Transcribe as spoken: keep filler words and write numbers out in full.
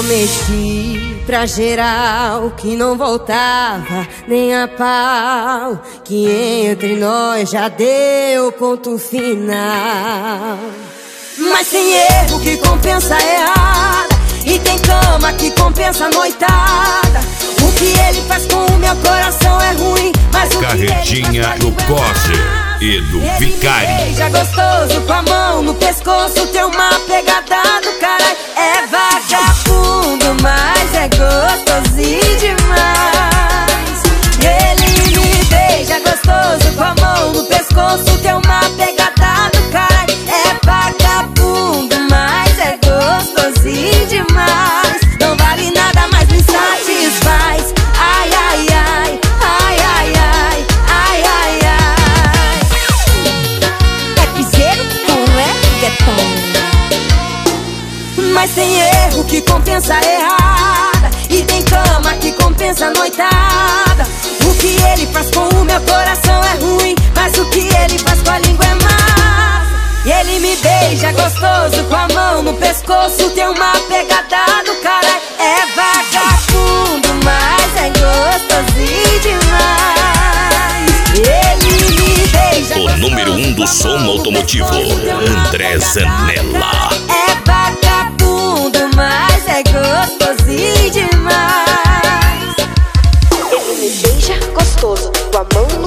prometi pra geral que não voltava nem a pau, que entre nós já deu ponto final. Mas tem erro que compensa errada, e tem cama que compensa noitada. O que ele faz com o meu coração é ruim, mas o Carretinha do Cosser e do Vicari. Beija gostoso com a mão no pescoço, tem uma pegada do caralho. É vagabundo, mas é gostosinho demais. Ele me beija gostoso com a mão no pescoço, tem uma pegada do caralho. É vagabundo, mas é gostosinho demais. Não vale nada, mas me satisfaz. Ai, ai, ai, ai, ai, ai, ai, ai, ai. É piseiro com reggaeton. Mas tem erro que compensa errada, e tem cama que compensa noitada. O que ele faz com o meu coração é ruim, mas o que ele faz com a língua é massa. E ele me beija gostoso com a mão no pescoço, tem uma pegada do caralho. É vagabundo, mas é gostosinho demais. Ele me beija o número um do som automotivo, André Zanella. É vagabundo, mas é gostosinho demais. Ele me beija gostoso com a mão no